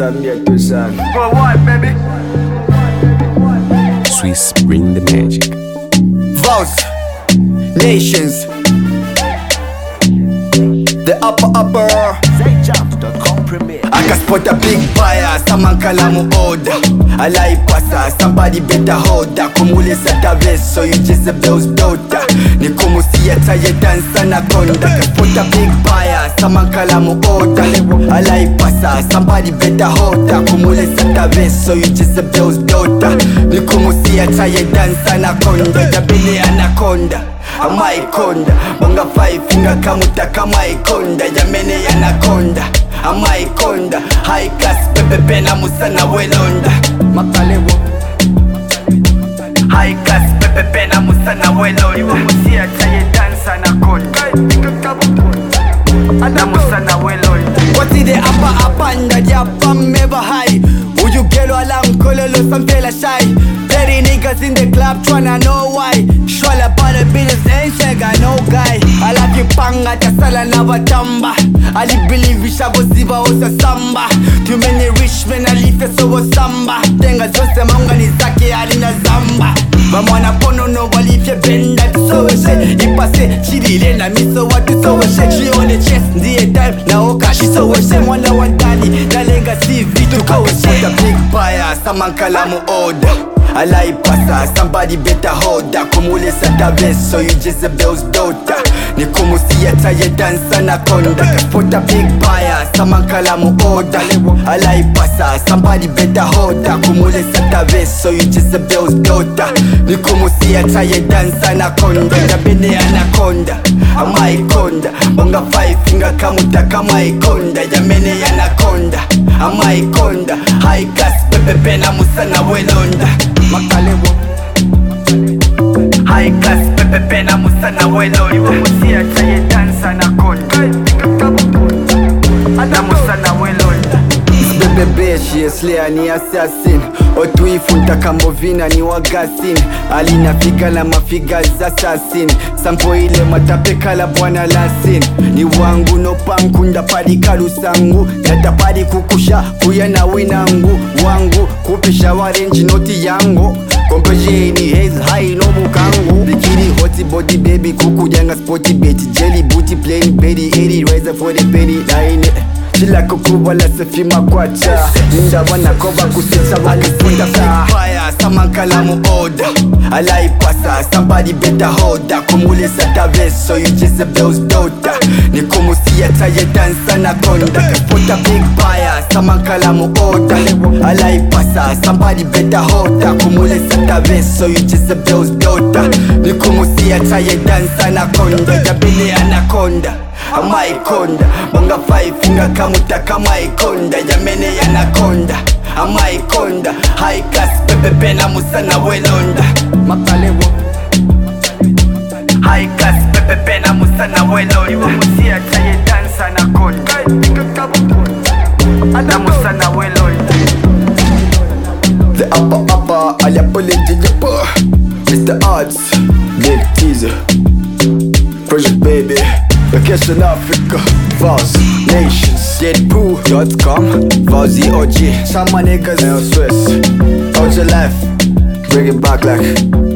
Zambia to son. For what, baby? Swiss bring the magic. Vows, nations, the upper. I can spot a big buyer, someone kalamu order. I like pasa, somebody better hold that. Kumule Sataves, so you Jezebel's daughter. Nikumu siyata ye dansa na konda. I can spot a big buyer, someone kalamu order. I like pasa, somebody better hold that. Kumule Sataves, so you Jezebel's daughter. Nikumu siyata ye dansa na konda. Jabele anaconda, amaikonda. Bonga 5 finger kamutaka maikonda. Jamene anaconda, amaikonda. High class pepepe na musana welonda. Makalewo high class pepepe na musana welonda. Musia chaye dansa na konda. Ada musana welonda. What's the upper under the upper meva high? Would you get all along kololo some fella shy? 30 niggas in the club tryna know why. Shwala bada business ain't shega no guy. I love you panga tasala na watamba. I believe we shall ziva osa samba. Too many rich men I live so samba. Tenga zose manga ni zake alina zamba. Vamwana pono no walifye benda so she. Ipase chilile na miso watu so she. She on the chest ndiye time na oka she so she. Mwana wandani na lenga si vitu kawe she. A big buyer samankala mu order. I like pasa, somebody better hold that. Kumule Sataves, so you Jezebel's daughter. Nikumu siyata ye dansa na konda. Put a big buyer, samankala mu order. I like pasa, somebody better hold that. Kumule Sataves, so you Jezebel's daughter. Nikumu siyata ye dansa na konda. Jabene anaconda, amaikonda. Bonga 5 finger kamutaka maikonda. Jamene anaconda, amaikonda. High class pepepe na musana welonda. Makalewo high class pepepe na musana welonda. Musia chaye dansa na konda. Ada musana welonda. Bebe she slayer ni assassin. Otuifunta kambovina ni wagasin. Alina figa la mafiga za assassin. Sampo ile matapeka la bwana lasin. Ni wangu no pankunda padi kalusangu. Gata padi kukusha kuya na winangu. Wangu kupisha warenji noti yangu. Kompeje ni haze high no mukangu. Bikini hoti body baby kuku janga sporty bait. Jelly booty plain baby 80 razor for the penny line. Chila kukuwa la sefi makwacha. Linda wana koba kusisa wakifunda fire. Samankala mu order. I like pasa, somebody better hold that. Kumule Sataves, so you Jezebel's daughter. Nikumu siyata ye dansa na konda. Put a big buyer, samankala mu order. I like pasa, somebody better hold that. Kumule Sataves, so you Jezebel's daughter. Nikumu siyata ye dansa na konda. Jabele anaconda, amaikonda. Bonga 5 finger kamutaka maikonda. Jamene anaconda, amaikonda. High class pepepe na musana welonda. Makalewo high class pepepe na musana welonda. Musia chaye dansa na konda. Ada musana welonda. The upper aliyapole jejepo. Mr. Odds, Big Teaser, Project Baby, Vacation Africa, Vows, Nations, Deadpool.com, Vowsy OG, some my niggas, Swiss, how's your life? Bring it back like